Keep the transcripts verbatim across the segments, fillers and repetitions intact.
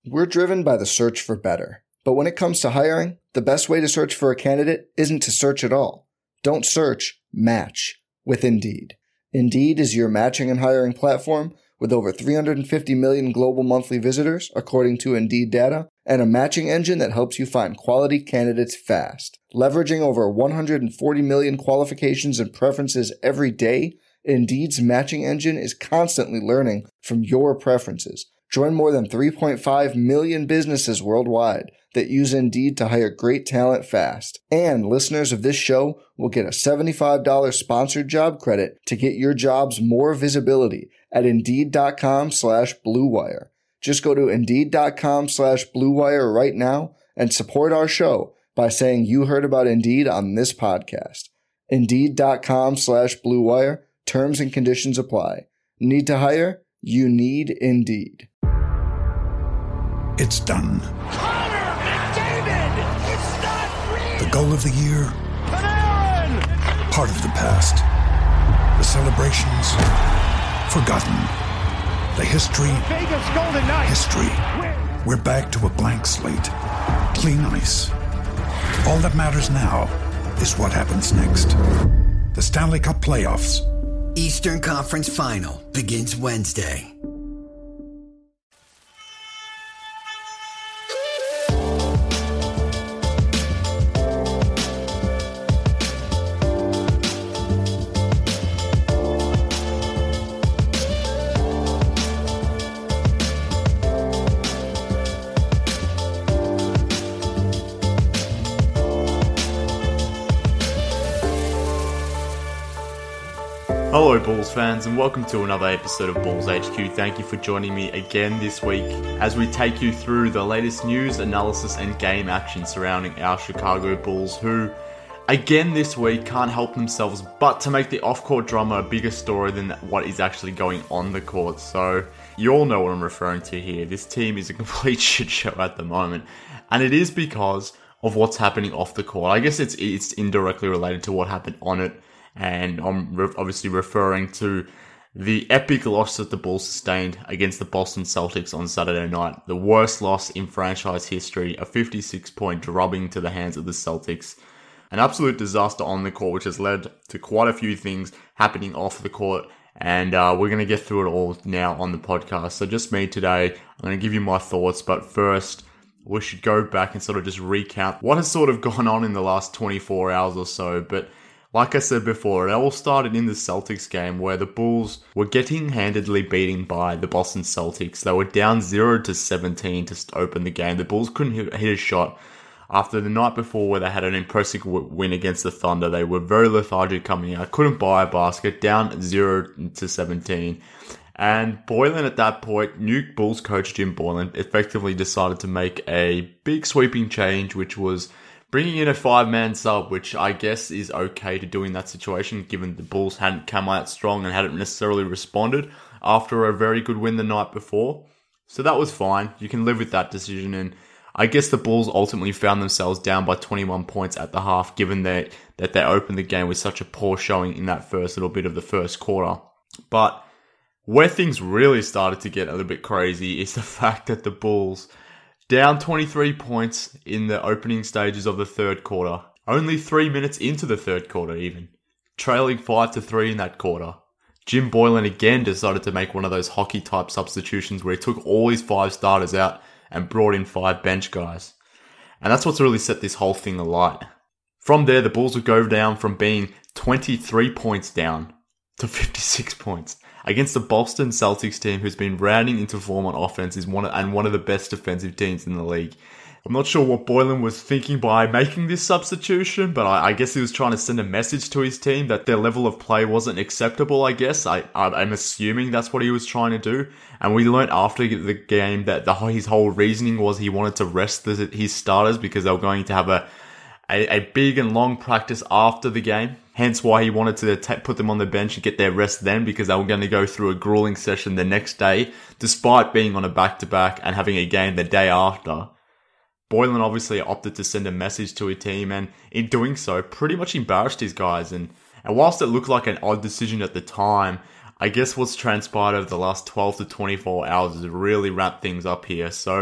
We're driven by the search for better. But when it comes to hiring, the best way to search for a candidate isn't to search at all. Don't search, match with Indeed. Indeed is your matching and hiring platform with over three hundred fifty million global monthly visitors, according to Indeed data, and a matching engine that helps you find quality candidates fast. Leveraging over one hundred forty million qualifications and preferences every day, Indeed's matching engine is constantly learning from your preferences. Join more than three point five million businesses worldwide that use Indeed to hire great talent fast. And listeners of this show will get a seventy-five dollars sponsored job credit to get your jobs more visibility at Indeed.com slash Blue Wire. Just go to Indeed.com slash Blue Wire right now and support our show by saying you heard about Indeed on this podcast. Indeed.com slash Blue Wire. Terms and conditions apply. Need to hire? You need Indeed. It's done. Connor McDavid! It's not real! The goal of the year, Panarin! part of the past. The celebrations, forgotten. The history, Vegas Golden Knights! history. We're back to a blank slate. Clean ice. All that matters now is what happens next. The Stanley Cup playoffs. Eastern Conference Final begins Wednesday. Hello Bulls fans and welcome to another episode of Bulls H Q. Thank you for joining me again this week as we take you through the latest news, analysis and game action surrounding our Chicago Bulls, who again this week can't help themselves but to make the off-court drama a bigger story than what is actually going on the court. So you all know what I'm referring to here. This team is a complete shit show at the moment, and it is because of what's happening off the court. I guess it's it's indirectly related to what happened on it. And I'm re- obviously referring to the epic loss that the Bulls sustained against the Boston Celtics on Saturday night. The worst loss in franchise history, a fifty-six point drubbing to the hands of the Celtics. An absolute disaster on the court, which has led to quite a few things happening off the court. And uh, we're going to get through it all now on the podcast. So just me today, I'm going to give you my thoughts. But first, we should go back and sort of just recount what has sort of gone on in the last twenty-four hours or so. But like I said before, it all started in the Celtics game where the Bulls were getting handedly beaten by the Boston Celtics. They were down zero to seventeen to open the game. The Bulls couldn't hit a shot. After the night before where they had an impressive win against the Thunder, they were very lethargic coming out. Couldn't buy a basket, down zero to seventeen. And Boylen at that point, new Bulls coach Jim Boylen, effectively decided to make a big sweeping change, which was bringing in a five-man sub, which I guess is okay to do in that situation, given the Bulls hadn't come out strong and hadn't necessarily responded after a very good win the night before. So that was fine. You can live with that decision. And I guess the Bulls ultimately found themselves down by twenty-one points at the half, given that, that they opened the game with such a poor showing in that first little bit of the first quarter. But where things really started to get a little bit crazy is the fact that the Bulls, down twenty-three points in the opening stages of the third quarter. Only three minutes into the third quarter even. Trailing five to three in that quarter. Jim Boylen again decided to make one of those hockey type substitutions where he took all his five starters out and brought in five bench guys. And that's what's really set this whole thing alight. From there, the Bulls would go down from being twenty-three points down to fifty-six points. Against the Boston Celtics team, who's been rounding into form on offense is one of, and one of the best defensive teams in the league. I'm not sure what Boylen was thinking by making this substitution, but I, I guess he was trying to send a message to his team that their level of play wasn't acceptable, I guess. I, I'm assuming that's what he was trying to do. And we learned after the game that the, his whole reasoning was he wanted to rest the, his starters because they were going to have a, a, a big and long practice after the game. Hence why he wanted to t- put them on the bench and get their rest then, because they were going to go through a grueling session the next day, despite being on a back-to-back and having a game the day after. Boylen obviously opted to send a message to his team, and in doing so, pretty much embarrassed his guys. And, and whilst it looked like an odd decision at the time, I guess what's transpired over the last twelve to twenty-four hours has really wrapped things up here. So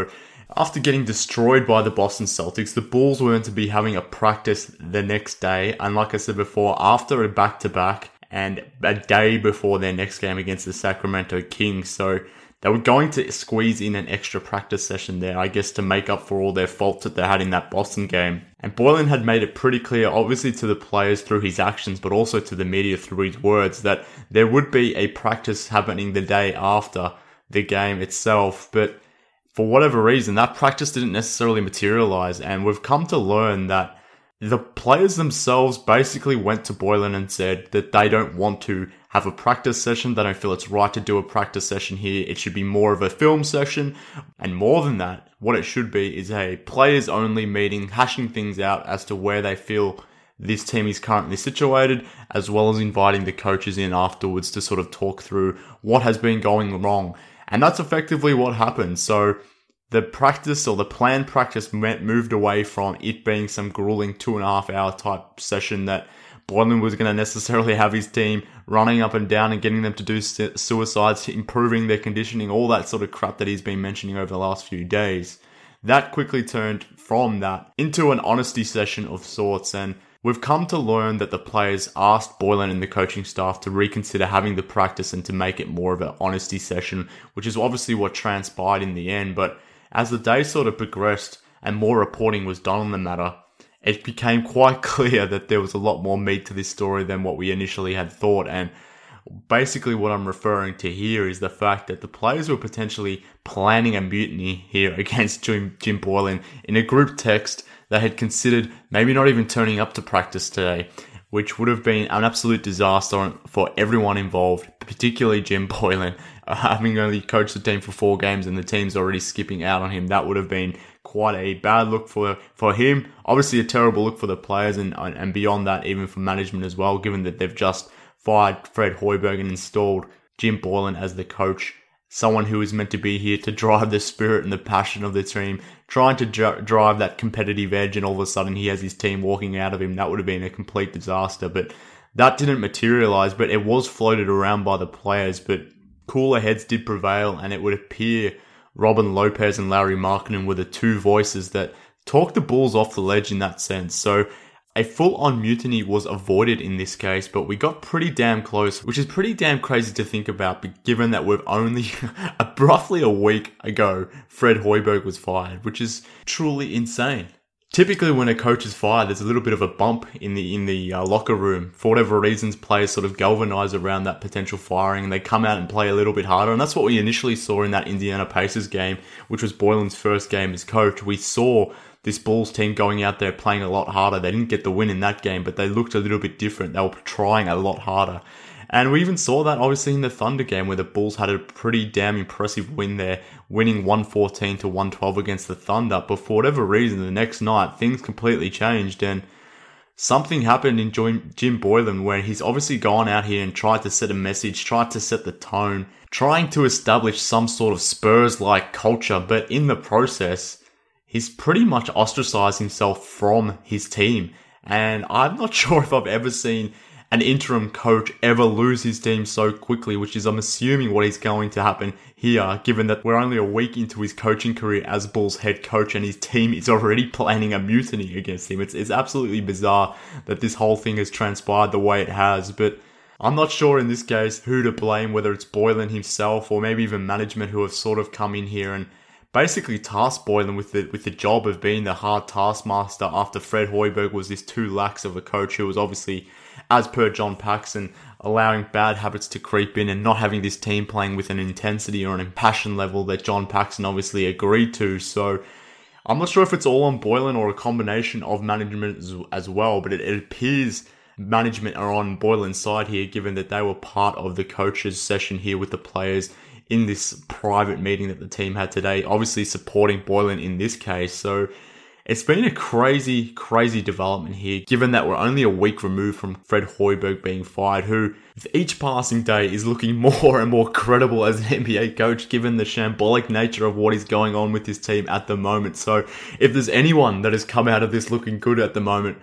After getting destroyed by the Boston Celtics, the Bulls were meant to be having a practice the next day. And like I said before, after a back-to-back and a day before their next game against the Sacramento Kings. So they were going to squeeze in an extra practice session there, I guess, to make up for all their faults that they had in that Boston game. And Boylen had made it pretty clear, obviously to the players through his actions, but also to the media through his words, that there would be a practice happening the day after the game itself. But for whatever reason, that practice didn't necessarily materialize. And we've come to learn that the players themselves basically went to Boylen and said that they don't want to have a practice session. They don't feel it's right to do a practice session here. It should be more of a film session. And more than that, what it should be is a players only meeting, hashing things out as to where they feel this team is currently situated, as well as inviting the coaches in afterwards to sort of talk through what has been going wrong. And that's effectively what happened. So the practice or the planned practice moved away from it being some grueling two and a half hour type session that Boylen was going to necessarily have his team running up and down and getting them to do suicides, improving their conditioning, all that sort of crap that he's been mentioning over the last few days. That quickly turned from that into an honesty session of sorts, and we've come to learn that the players asked Boylen and the coaching staff to reconsider having the practice and to make it more of an honesty session, which is obviously what transpired in the end. But as the day sort of progressed and more reporting was done on the matter, it became quite clear that there was a lot more meat to this story than what we initially had thought. And basically what I'm referring to here is the fact that the players were potentially planning a mutiny here against Jim, Jim Boylen in a group text. They had considered maybe not even turning up to practice today, which would have been an absolute disaster for everyone involved, particularly Jim Boylen. Uh, having only coached the team for four games and the team's already skipping out on him, that would have been quite a bad look for, for him. Obviously a terrible look for the players and, and beyond that, even for management as well, given that they've just fired Fred Hoiberg and installed Jim Boylen as the coach. Someone who is meant to be here to drive the spirit and the passion of the team, trying to dr- drive that competitive edge, and all of a sudden he has his team walking out of him. That would have been a complete disaster, but that didn't materialize, but it was floated around by the players. But cooler heads did prevail, and it would appear Robin Lopez and Larry Markkinen were the two voices that talked the Bulls off the ledge in that sense. So a full-on mutiny was avoided in this case, but we got pretty damn close, which is pretty damn crazy to think about, given that we've only, roughly a week ago, Fred Hoiberg was fired, which is truly insane. Typically when a coach is fired, there's a little bit of a bump in the in the uh, locker room. For whatever reasons, players sort of galvanize around that potential firing, and they come out and play a little bit harder. And that's what we initially saw in that Indiana Pacers game, which was Boylen's first game as coach. We saw this Bulls team going out there playing a lot harder. They didn't get the win in that game, but they looked a little bit different. They were trying a lot harder. And we even saw that obviously in the Thunder game, where the Bulls had a pretty damn impressive win there, winning one fourteen to one twelve against the Thunder. But for whatever reason, the next night, things completely changed, and something happened in Jim Boylen where he's obviously gone out here and tried to set a message, tried to set the tone, trying to establish some sort of Spurs-like culture, but in the process, he's pretty much ostracized himself from his team. And I'm not sure if I've ever seen an interim coach ever lose his team so quickly, which is, I'm assuming, what is going to happen here, given that we're only a week into his coaching career as Bulls head coach and his team is already planning a mutiny against him. It's, it's absolutely bizarre that this whole thing has transpired the way it has, but I'm not sure in this case who to blame, whether it's Boylen himself or maybe even management who have sort of come in here and basically tasked Boylen with the with the job of being the hard taskmaster after Fred Hoiberg was this too lax of a coach who was obviously, as per John Paxson, allowing bad habits to creep in and not having this team playing with an intensity or an impassioned level that John Paxson obviously agreed to. So I'm not sure if it's all on Boylen or a combination of management as, as well, but it, it appears management are on Boylen's side here, given that they were part of the coaches' session here with the players in this private meeting that the team had today, obviously supporting Boylen in this case. So it's been a crazy, crazy development here, given that we're only a week removed from Fred Hoiberg being fired, who with each passing day is looking more and more credible as an N B A coach, given the shambolic nature of what is going on with his team at the moment. So if there's anyone that has come out of this looking good at the moment,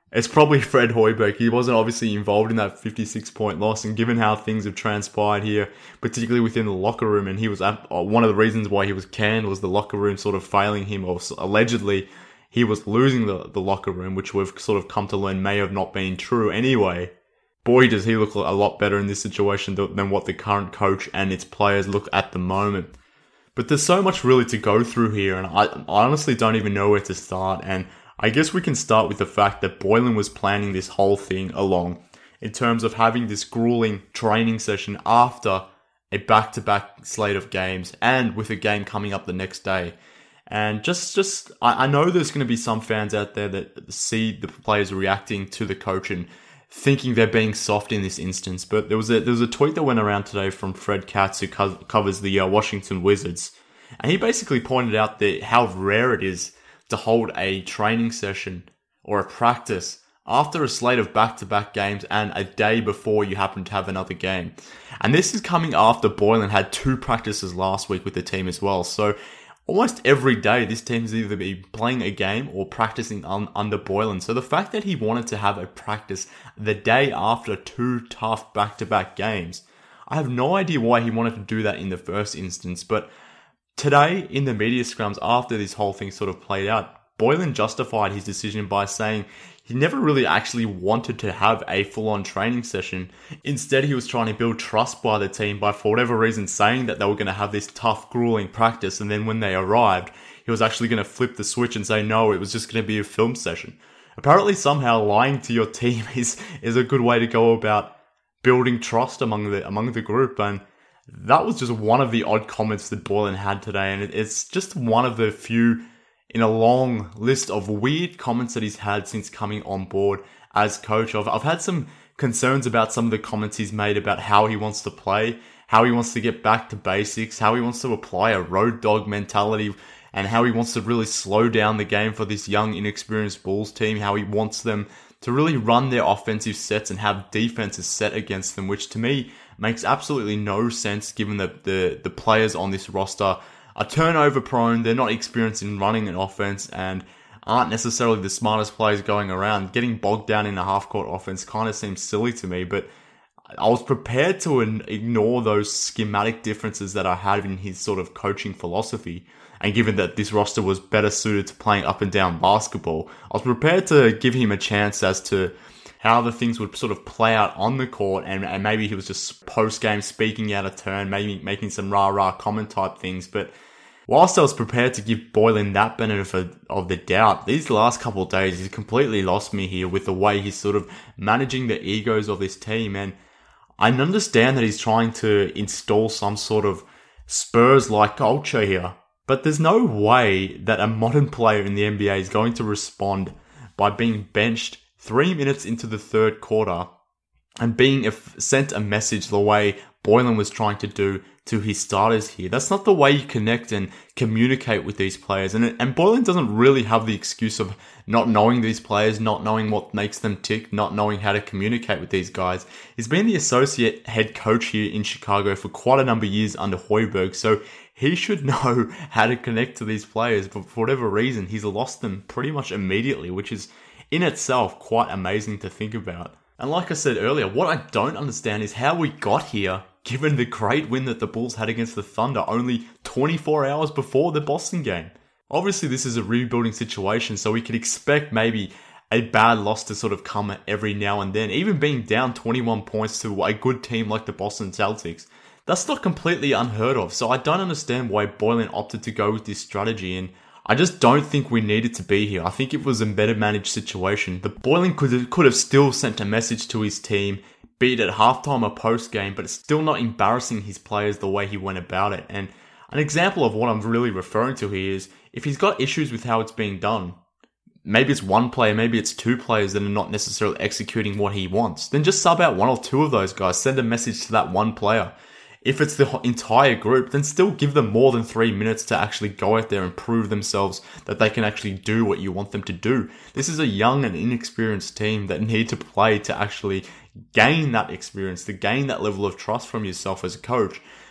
it's probably Fred Hoiberg. He wasn't obviously involved in that fifty-six point loss, and given how things have transpired here, particularly within the locker room, and he was at, uh, one of the reasons why he was canned was the locker room sort of failing him, or allegedly he was losing the, the locker room, which we've sort of come to learn may have not been true anyway. Boy, does he look a lot better in this situation than what the current coach and its players look at the moment. But there's so much really to go through here, and I, I honestly don't even know where to start, and I guess we can start with the fact that Boylen was planning this whole thing along in terms of having this grueling training session after a back-to-back slate of games and with a game coming up the next day. And just, just I, I know there's going to be some fans out there that see the players reacting to the coach and thinking they're being soft in this instance, but there was a there was a tweet that went around today from Fred Katz, who co- covers the uh, Washington Wizards, and he basically pointed out that how rare it is to hold a training session or a practice after a slate of back-to-back games and a day before you happen to have another game. And this is coming after Boylen had two practices last week with the team as well. So almost every day this team is either be playing a game or practicing un- under Boylen. So the fact that he wanted to have a practice the day after two tough back-to-back games, I have no idea why he wanted to do that in the first instance, but today, in the media scrums after this whole thing sort of played out, Boylen justified his decision by saying he never really actually wanted to have a full-on training session. Instead, he was trying to build trust by the team by, for whatever reason, saying that they were going to have this tough, grueling practice, and then when they arrived, he was actually going to flip the switch and say, no, it was just going to be a film session. Apparently, somehow, lying to your team is, is a good way to go about building trust among the among the group, and that was just one of the odd comments that Boylen had today, and it's just one of the few in a long list of weird comments that he's had since coming on board as coach. I've, I've had some concerns about some of the comments he's made about how he wants to play, how he wants to get back to basics, how he wants to apply a road dog mentality, and how he wants to really slow down the game for this young, inexperienced Bulls team, how he wants them to really run their offensive sets and have defenses set against them, which to me makes absolutely no sense given that the, the players on this roster are turnover prone, they're not experienced in running an offense, and aren't necessarily the smartest players going around. Getting bogged down in a half-court offense kind of seems silly to me, but I was prepared to ignore those schematic differences that I had in his sort of coaching philosophy. And given that this roster was better suited to playing up and down basketball, I was prepared to give him a chance as to how the things would sort of play out on the court, and, and maybe he was just post-game speaking out of turn, maybe making some rah-rah comment type things. But whilst I was prepared to give Boylen that benefit of the doubt, these last couple of days he's completely lost me here with the way he's sort of managing the egos of this team. And I understand that he's trying to install some sort of Spurs-like culture here, but there's no way that a modern player in the N B A is going to respond by being benched three minutes into the third quarter and being sent a message the way Boylen was trying to do to his starters here. That's not the way you connect and communicate with these players. And, and Boylen doesn't really have the excuse of not knowing these players, not knowing what makes them tick, not knowing how to communicate with these guys. He's been the associate head coach here in Chicago for quite a number of years under Hoiberg, so he should know how to connect to these players, but for whatever reason, he's lost them pretty much immediately, which is in itself quite amazing to think about. And like I said earlier, what I don't understand is how we got here, given the great win that the Bulls had against the Thunder only twenty-four hours before the Boston game. Obviously, this is a rebuilding situation, so we could expect maybe a bad loss to sort of come every now and then. Even being down twenty-one points to a good team like the Boston Celtics, that's not completely unheard of. So I don't understand why Boylen opted to go with this strategy, and I just don't think we needed to be here. I think it was a better managed situation. The Boylen could have, could have still sent a message to his team, be it at halftime or post-game, but it's still not embarrassing his players the way he went about it. And an example of what I'm really referring to here is, if he's got issues with how it's being done, maybe it's one player, maybe it's two players that are not necessarily executing what he wants, then just sub out one or two of those guys, send a message to that one player. If it's the entire group, then still give them more than three minutes to actually go out there and prove themselves that they can actually do what you want them to do. This is a young and inexperienced team that need to play to actually gain that experience, to gain that level of trust from yourself as a coach.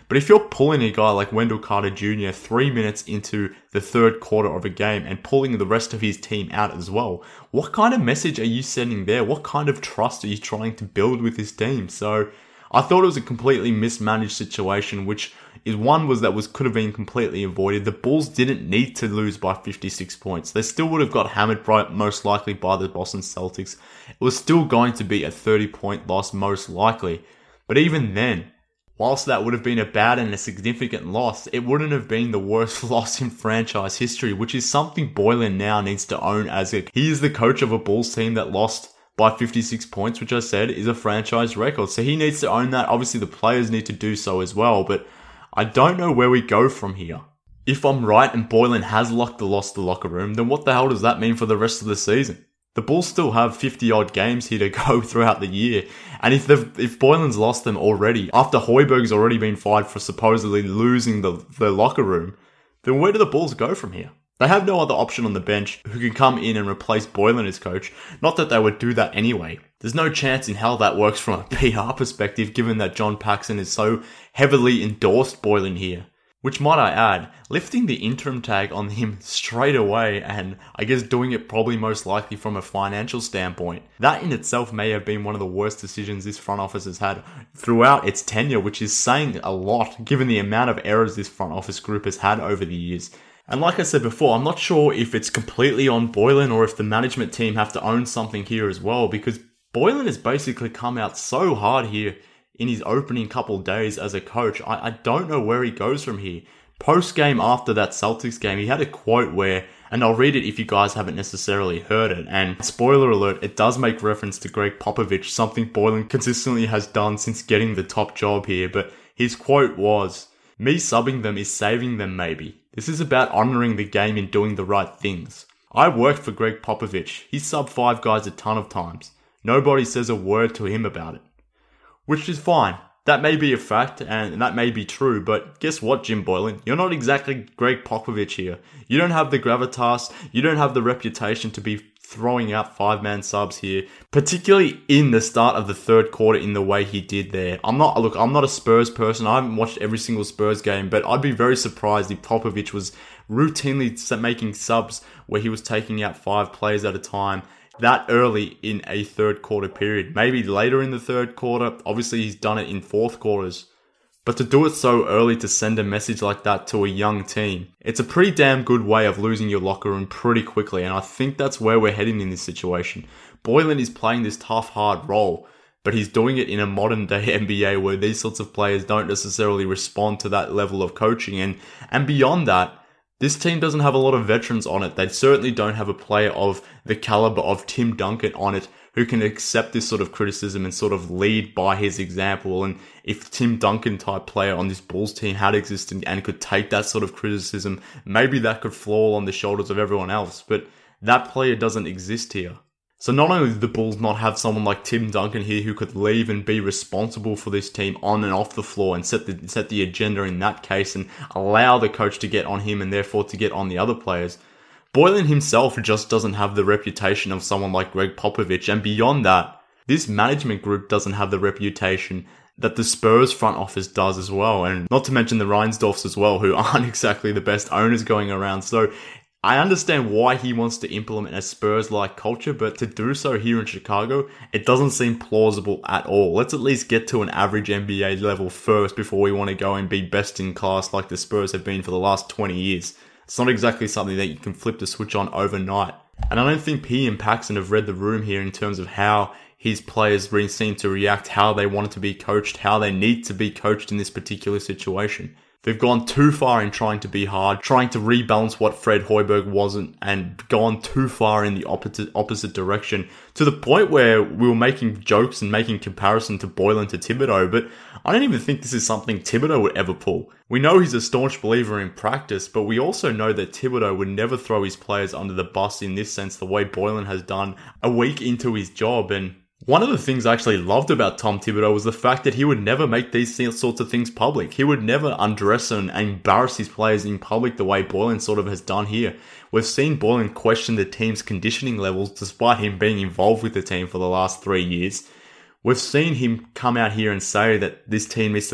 But if you're pulling a guy like Wendell Carter Junior three minutes into the third quarter of a game and pulling the rest of his team out as well, what kind of message are you sending there? What kind of trust are you trying to build with this team? So I thought it was a completely mismanaged situation, which is one was that was could have been completely avoided. The Bulls didn't need to lose by fifty-six points. They still would have got hammered by, most likely by the Boston Celtics. It was still going to be a thirty-point loss most likely. But even then, whilst that would have been a bad and a significant loss, it wouldn't have been the worst loss in franchise history, which is something Boylen now needs to own as a, he is the coach of a Bulls team that lost by fifty-six points, which I said is a franchise record. So he needs to own that. Obviously the players need to do so as well, but I don't know where we go from here. If I'm right and Boylen has locked the loss to the locker room, then what the hell does that mean for the rest of the season? The Bulls still have fifty odd games here to go throughout the year. And if they've, if Boylen's lost them already, after Hoiberg's already been fired for supposedly losing the, the locker room, then where do the Bulls go from here? They have no other option on the bench who can come in and replace Boylen as coach. Not that they would do that anyway. There's no chance in hell that works from a P R perspective, given that John Paxson is so heavily endorsed Boylen here. Which, might I add, lifting the interim tag on him straight away and I guess doing it probably most likely from a financial standpoint, that in itself may have been one of the worst decisions this front office has had throughout its tenure, which is saying a lot given the amount of errors this front office group has had over the years. And like I said before, I'm not sure if it's completely on Boylen or if the management team have to own something here as well, because Boylen has basically come out so hard here in his opening couple days as a coach. I, I don't know where he goes from here. Post-game after that Celtics game, he had a quote where, and I'll read it if you guys haven't necessarily heard it, and spoiler alert, it does make reference to Greg Popovich, something Boylen consistently has done since getting the top job here, but his quote was, "Me subbing them is saving them maybe. This is about honouring the game and doing the right things. I worked for Greg Popovich. He subbed five guys a ton of times. Nobody says a word to him about it." Which is fine. That may be a fact, and that may be true, but guess what, Jim Boylen? You're not exactly Greg Popovich here. You don't have the gravitas, you don't have the reputation to be throwing out five-man subs here, particularly in the start of the third quarter in the way he did there. I'm not, look, I'm not a Spurs person. I haven't watched every single Spurs game, but I'd be very surprised if Popovich was routinely making subs where he was taking out five players at a time that early in a third quarter period. Maybe later in the third quarter. Obviously, he's done it in fourth quarters. But to do it so early to send a message like that to a young team, it's a pretty damn good way of losing your locker room pretty quickly. And I think that's where we're heading in this situation. Boylen is playing this tough, hard role, but he's doing it in a modern day N B A where these sorts of players don't necessarily respond to that level of coaching. And, and beyond that, this team doesn't have a lot of veterans on it. They certainly don't have a player of the caliber of Tim Duncan on it who can accept this sort of criticism and sort of lead by his example. And if Tim Duncan type player on this Bulls team had existed and could take that sort of criticism, maybe that could fall on the shoulders of everyone else. But that player doesn't exist here. So not only do the Bulls not have someone like Tim Duncan here who could leave and be responsible for this team on and off the floor and set the set the agenda in that case and allow the coach to get on him and therefore to get on the other players, Boylen himself just doesn't have the reputation of someone like Greg Popovich. And beyond that, this management group doesn't have the reputation that the Spurs front office does as well. And not to mention the Reinsdorfs as well, who aren't exactly the best owners going around. So I understand why he wants to implement a Spurs-like culture, but to do so here in Chicago, it doesn't seem plausible at all. Let's at least get to an average N B A level first before we want to go and be best in class like the Spurs have been for the last twenty years. It's not exactly something that you can flip the switch on overnight. And I don't think P and Paxson have read the room here in terms of how his players really seem to react, how they want to be coached, how they need to be coached in this particular situation. They've gone too far in trying to be hard, trying to rebalance what Fred Hoiberg wasn't, and gone too far in the opposite opposite direction, to the point where we were making jokes and making comparison to Boylen to Thibodeau, but I don't even think this is something Thibodeau would ever pull. We know he's a staunch believer in practice, but we also know that Thibodeau would never throw his players under the bus in this sense the way Boylen has done a week into his job. And one of the things I actually loved about Tom Thibodeau was the fact that he would never make these sorts of things public. He would never undress and embarrass his players in public the way Boylen sort of has done here. We've seen Boylen question the team's conditioning levels despite him being involved with the team for the last three years. We've seen him come out here and say that this team needs to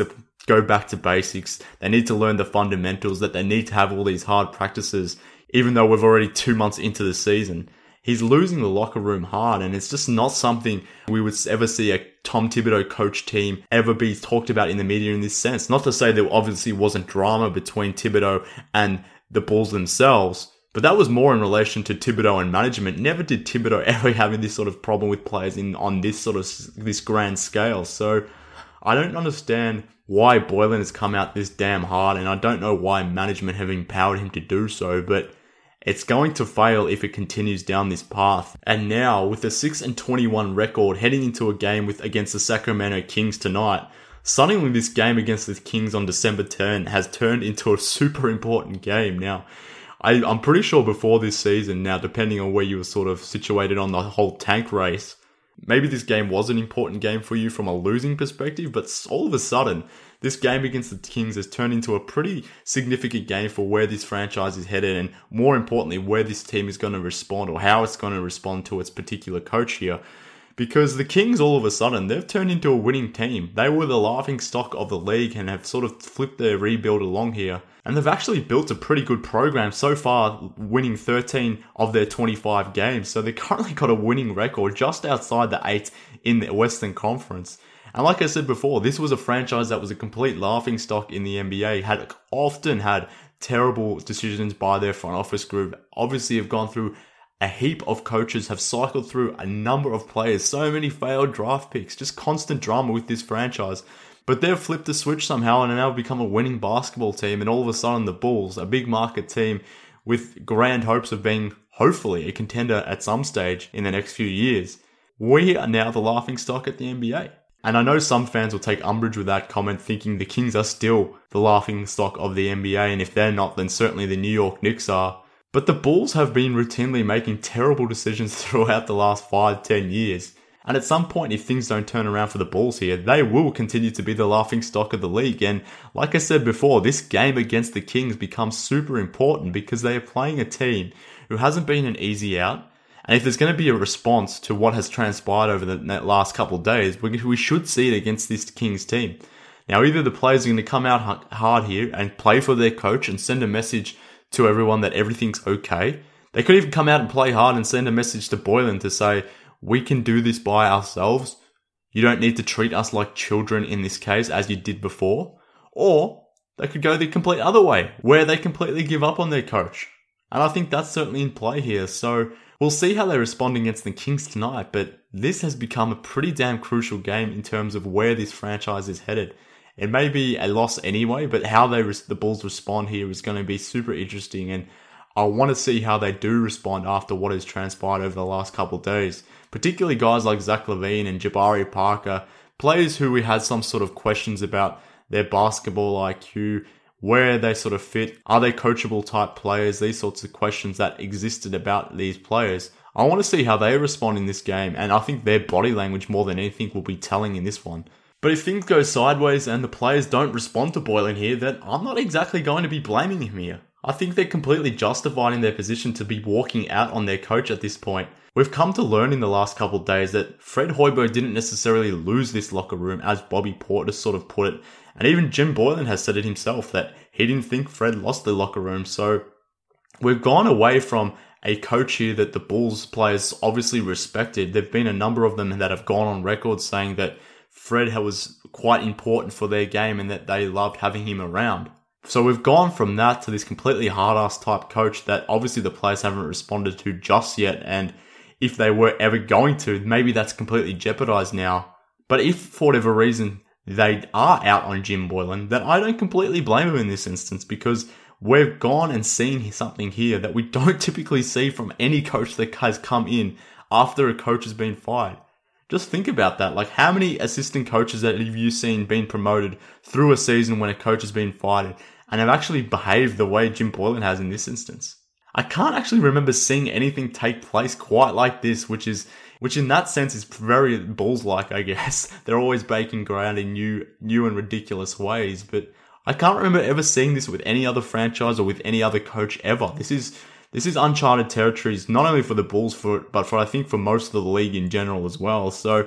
go back to basics. They need to learn the fundamentals, that they need to have all these hard practices, even though we're already two months into the season. He's losing the locker room hard, and it's just not something we would ever see a Tom Thibodeau coach team ever be talked about in the media in this sense. Not to say there obviously wasn't drama between Thibodeau and the Bulls themselves, but that was more in relation to Thibodeau and management. Never did Thibodeau ever have this sort of problem with players in on this sort of this grand scale. So I don't understand why Boylen has come out this damn hard, and I don't know why management have empowered him to do so, but it's going to fail if it continues down this path. And now, with a six and twenty-one record heading into a game with against the Sacramento Kings tonight, suddenly this game against the Kings on December tenth has turned into a super important game. Now, I, I'm pretty sure before this season, now depending on where you were sort of situated on the whole tank race, maybe this game was an important game for you from a losing perspective, but all of a sudden, this game against the Kings has turned into a pretty significant game for where this franchise is headed, and more importantly, where this team is going to respond, or how it's going to respond to its particular coach here. Because the Kings, all of a sudden, they've turned into a winning team. They were the laughing stock of the league and have sort of flipped their rebuild along here. And they've actually built a pretty good program so far, winning thirteen of their twenty-five games. So they currently got a winning record just outside the eight in the Western Conference. And like I said before, this was a franchise that was a complete laughingstock in the N B A, had often had terrible decisions by their front office group, obviously have gone through a heap of coaches, have cycled through a number of players, so many failed draft picks, just constant drama with this franchise. But they've flipped the switch somehow and now become a winning basketball team, and all of a sudden the Bulls, a big market team with grand hopes of being, hopefully, a contender at some stage in the next few years, we are now the laughingstock at the N B A. And I know some fans will take umbrage with that comment, thinking the Kings are still the laughingstock of the N B A, and if they're not, then certainly the New York Knicks are. But the Bulls have been routinely making terrible decisions throughout the last five, ten years. And at some point, if things don't turn around for the Bulls here, they will continue to be the laughingstock of the league. And like I said before, this game against the Kings becomes super important because they are playing a team who hasn't been an easy out. And if there's going to be a response to what has transpired over the last couple of days, we should see it against this Kings team. Now, either the players are going to come out hard here and play for their coach and send a message to everyone that everything's okay. They could even come out and play hard and send a message to Boylen to say, we can do this by ourselves. You don't need to treat us like children in this case, as you did before. Or they could go the complete other way, where they completely give up on their coach. And I think that's certainly in play here. So we'll see how they respond against the Kings tonight, but this has become a pretty damn crucial game in terms of where this franchise is headed. It may be a loss anyway, but how they res- the Bulls respond here is going to be super interesting, and I want to see how they do respond after what has transpired over the last couple of days. Particularly guys like Zach LaVine and Jabari Parker, players who we had some sort of questions about their basketball I Q, where they sort of fit, are they coachable type players, these sorts of questions that existed about these players. I want to see how they respond in this game, and I think their body language more than anything will be telling in this one. But if things go sideways and the players don't respond to Boylen here, then I'm not exactly going to be blaming him here. I think they're completely justified in their position to be walking out on their coach at this point. We've come to learn in the last couple of days that Fred Hoiberg didn't necessarily lose this locker room, as Bobby Portis sort of put it. And even Jim Boylen has said it himself, that he didn't think Fred lost the locker room. So we've gone away from a coach here that the Bulls players obviously respected. There've been a number of them that have gone on record saying that Fred was quite important for their game and that they loved having him around. So we've gone from that to this completely hard-ass type coach that obviously the players haven't responded to just yet. And if they were ever going to, maybe that's completely jeopardized now. But if for whatever reason they are out on Jim Boylen, then I don't completely blame him in this instance, because we've gone and seen something here that we don't typically see from any coach that has come in after a coach has been fired. Just think about that. Like, how many assistant coaches that have you seen been promoted through a season when a coach has been fired and have actually behaved the way Jim Boylen has in this instance? I can't actually remember seeing anything take place quite like this, which is, which in that sense is very Bulls-like, I guess. They're always breaking ground in new, new and ridiculous ways, but I can't remember ever seeing this with any other franchise or with any other coach ever. This is, this is uncharted territories, not only for the Bulls, for but for I think for most of the league in general as well. So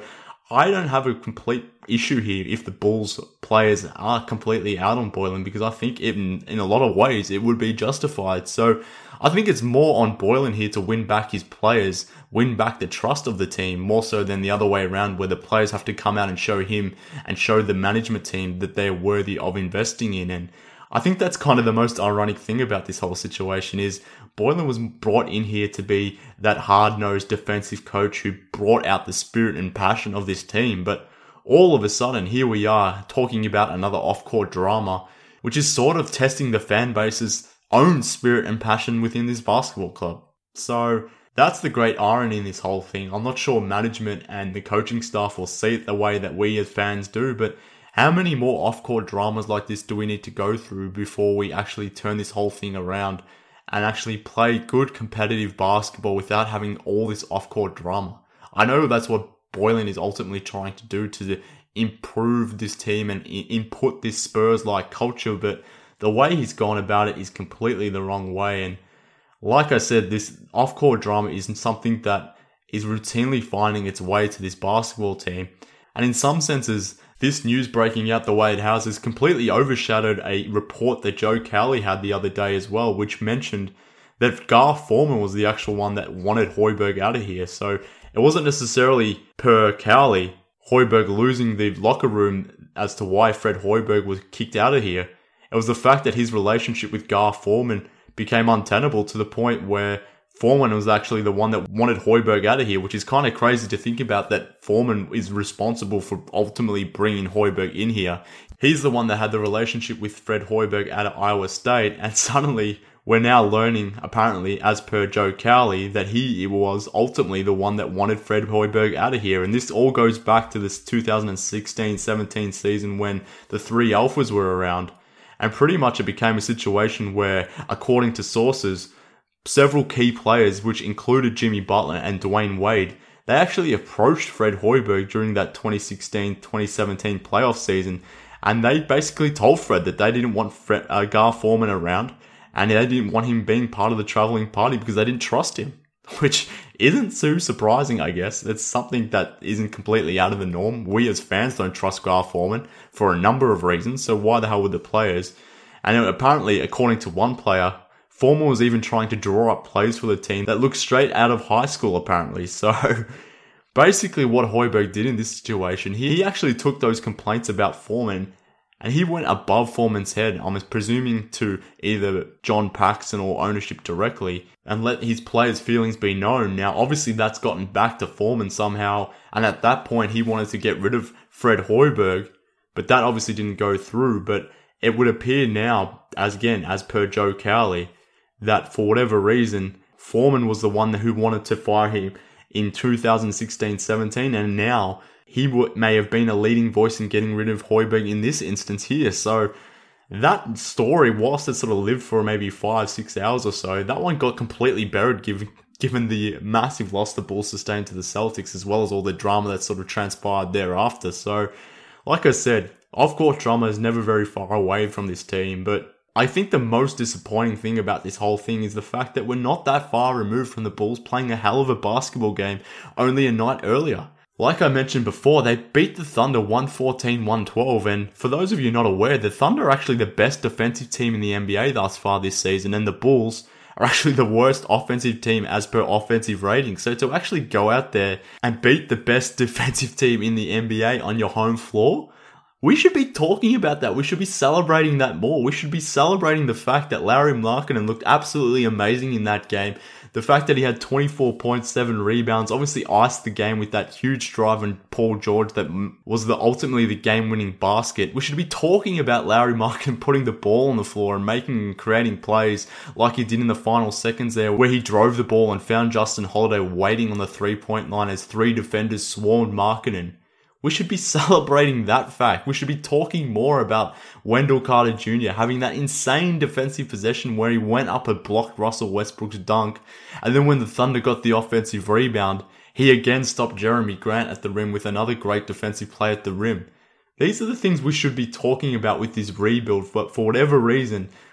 I don't have a complete issue here if the Bulls players are completely out on Boylen, because I think in, in a lot of ways it would be justified. So I think it's more on Boylen here to win back his players, win back the trust of the team, more so than the other way around, where the players have to come out and show him and show the management team that they're worthy of investing in. And I think that's kind of the most ironic thing about this whole situation is Boylen was brought in here to be that hard-nosed defensive coach who brought out the spirit and passion of this team. But all of a sudden, here we are talking about another off-court drama, which is sort of testing the fan base's own spirit and passion within this basketball club. So that's the great irony in this whole thing. I'm not sure management and the coaching staff will see it the way that we as fans do, but how many more off-court dramas like this do we need to go through before we actually turn this whole thing around and actually play good competitive basketball without having all this off-court drama? I know that's what Boylen is ultimately trying to do, to improve this team and input this Spurs-like culture, but the way he's gone about it is completely the wrong way. And like I said, this off-court drama isn't something that is routinely finding its way to this basketball team. And in some senses, this news breaking out the way it has has completely overshadowed a report that Joe Cowley had the other day as well, which mentioned that Gar Forman was the actual one that wanted Højbjerg out of here. So it wasn't necessarily per Cowley, Højbjerg losing the locker room as to why Fred Højbjerg was kicked out of here. It was the fact that his relationship with Gar Forman became untenable to the point where Forman was actually the one that wanted Højbjerg out of here, which is kind of crazy to think about, that Forman is responsible for ultimately bringing Højbjerg in here. He's the one that had the relationship with Fred Højbjerg out of Iowa State, and suddenly we're now learning, apparently, as per Joe Cowley, that he was ultimately the one that wanted Fred Højbjerg out of here. And this all goes back to this two thousand sixteen seventeen season when the three alphas were around. And pretty much it became a situation where, according to sources, several key players, which included Jimmy Butler and Dwayne Wade, they actually approached Fred Højbjerg during that twenty sixteen twenty seventeen playoff season, and they basically told Fred that they didn't want Fred, uh, Gar Forman around, and they didn't want him being part of the traveling party because they didn't trust him, which isn't too surprising, I guess. It's something that isn't completely out of the norm. We as fans don't trust Gar Forman for a number of reasons, so why the hell would the players? And apparently, according to one player, Forman was even trying to draw up plays for the team that looked straight out of high school, apparently. So basically what Højbjerg did in this situation, he actually took those complaints about Forman and he went above Forman's head, I'm presuming to either John Paxson or ownership directly, and let his players' feelings be known. Now, obviously that's gotten back to Forman somehow, and at that point he wanted to get rid of Fred Højbjerg, but that obviously didn't go through. But it would appear now, as again, as per Joe Cowley, that for whatever reason, Forman was the one who wanted to fire him in two thousand sixteen seventeen, and now he w- may have been a leading voice in getting rid of Højbjerg in this instance here. So that story, whilst it sort of lived for maybe five, six hours or so, that one got completely buried given, given the massive loss the Bulls sustained to the Celtics, as well as all the drama that sort of transpired thereafter. So, like I said, off-court drama is never very far away from this team, but I think the most disappointing thing about this whole thing is the fact that we're not that far removed from the Bulls playing a hell of a basketball game only a night earlier. Like I mentioned before, they beat the Thunder one fourteen one twelve, and for those of you not aware, the Thunder are actually the best defensive team in the N B A thus far this season, and the Bulls are actually the worst offensive team as per offensive rating. So to actually go out there and beat the best defensive team in the N B A on your home floor, we should be talking about that. We should be celebrating that more. We should be celebrating the fact that Lauri Markkanen looked absolutely amazing in that game. The fact that he had twenty-four point seven rebounds, obviously iced the game with that huge drive on Paul George that was the ultimately the game-winning basket. We should be talking about Lauri Markkanen putting the ball on the floor and making and creating plays like he did in the final seconds there, where he drove the ball and found Justin Holiday waiting on the three-point line as three defenders swarmed Markkanen. We should be celebrating that fact. We should be talking more about Wendell Carter Junior having that insane defensive possession where he went up and blocked Russell Westbrook's dunk. And then when the Thunder got the offensive rebound, he again stopped Jeremy Grant at the rim with another great defensive play at the rim. These are the things we should be talking about with this rebuild, but for whatever reason,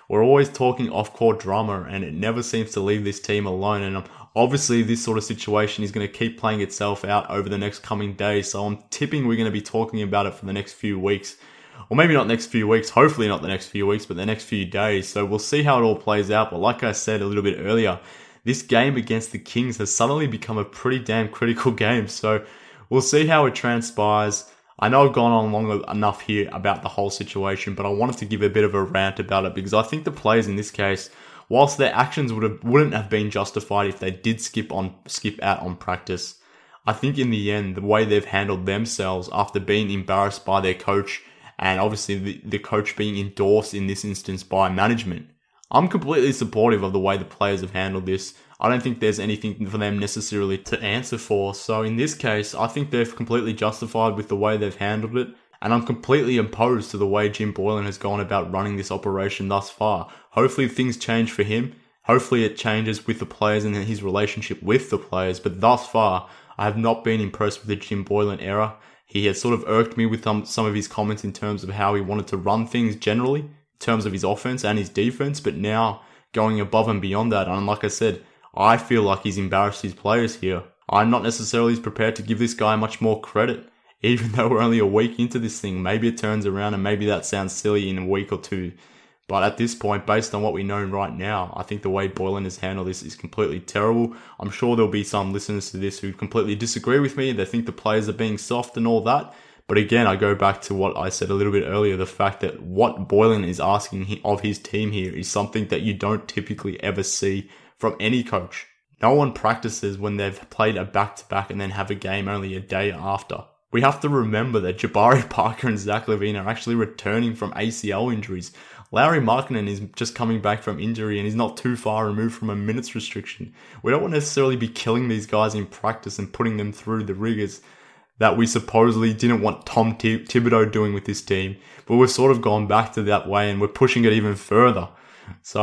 we're always talking off-court drama, and it never seems to leave this team alone. And obviously, this sort of situation is going to keep playing itself out over the next coming days. So I'm tipping we're going to be talking about it for the next few weeks. Or maybe not next few weeks, hopefully not the next few weeks, but the next few days. So we'll see how it all plays out. But like I said a little bit earlier, this game against the Kings has suddenly become a pretty damn critical game. So we'll see how it transpires. I know I've gone on long enough here about the whole situation, but I wanted to give a bit of a rant about it because I think the players in this case, whilst their actions would have, wouldn't have been justified if they did skip on skip out on practice, I think in the end, the way they've handled themselves after being embarrassed by their coach, and obviously the, the coach being endorsed in this instance by management, I'm completely supportive of the way the players have handled this. I don't think there's anything for them necessarily to answer for. So in this case, I think they're completely justified with the way they've handled it. And I'm completely opposed to the way Jim Boylen has gone about running this operation thus far. Hopefully things change for him. Hopefully it changes with the players and his relationship with the players. But thus far, I have not been impressed with the Jim Boylen era. He has sort of irked me with um, some of his comments in terms of how he wanted to run things generally, in terms of his offense and his defense. But now going above and beyond that, and like I said, I feel like he's embarrassed his players here. I'm not necessarily prepared to give this guy much more credit, even though we're only a week into this thing. Maybe it turns around and maybe that sounds silly in a week or two. But at this point, based on what we know right now, I think the way Boylen has handled this is completely terrible. I'm sure there'll be some listeners to this who completely disagree with me. They think the players are being soft and all that. But again, I go back to what I said a little bit earlier, the fact that what Boylen is asking of his team here is something that you don't typically ever see from any coach. No one practices when they've played a back-to-back and then have a game only a day after. We have to remember that Jabari Parker and Zach LaVine are actually returning from A C L injuries. Lauri Markkanen is just coming back from injury and he's not too far removed from a minutes restriction. We don't want to necessarily be killing these guys in practice and putting them through the rigors that we supposedly didn't want Tom Thib- Thibodeau doing with this team. But we've sort of gone back to that way and we're pushing it even further. So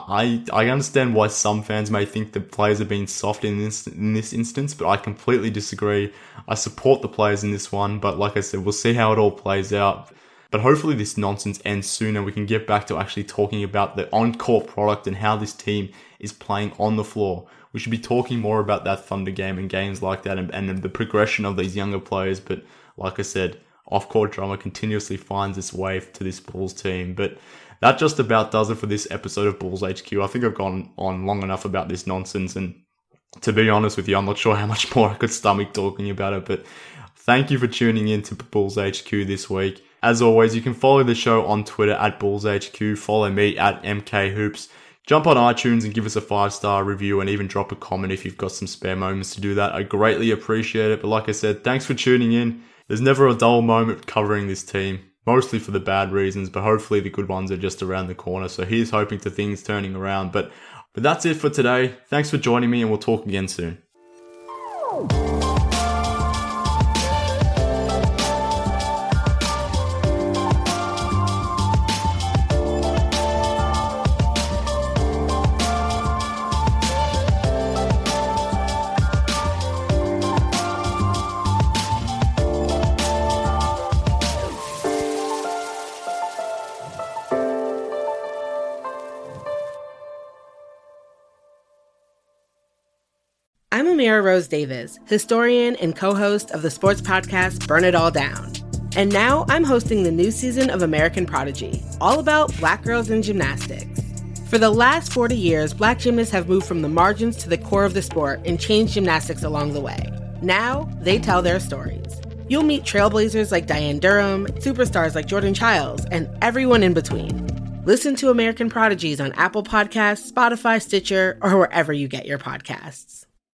I I understand why some fans may think the players are being soft in this in this instance, but I completely disagree. I support the players in this one, but like I said, we'll see how it all plays out. But hopefully this nonsense ends soon and we can get back to actually talking about the on-court product and how this team is playing on the floor. We should be talking more about that Thunder game and games like that and, and the progression of these younger players. But like I said, off-court drama continuously finds its way to this Bulls team. But that just about does it for this episode of Bulls H Q. I think I've gone on long enough about this nonsense, and to be honest with you, I'm not sure how much more I could stomach talking about it, but thank you for tuning in to Bulls H Q this week. As always, you can follow the show on Twitter at Bulls H Q, follow me at M K Hoops, jump on iTunes and give us a five-star review and even drop a comment if you've got some spare moments to do that. I greatly appreciate it, but like I said, thanks for tuning in. There's never a dull moment covering this team. Mostly for the bad reasons, but hopefully the good ones are just around the corner. So here's hoping to things turning around. But, but that's it for today. Thanks for joining me and we'll talk again soon. I'm Amira Rose Davis, historian and co-host of the sports podcast Burn It All Down. And now I'm hosting the new season of American Prodigy, all about Black girls in gymnastics. For the last forty years, Black gymnasts have moved from the margins to the core of the sport and changed gymnastics along the way. Now, they tell their stories. You'll meet trailblazers like Diane Durham, superstars like Jordan Childs, and everyone in between. Listen to American Prodigies on Apple Podcasts, Spotify, Stitcher, or wherever you get your podcasts.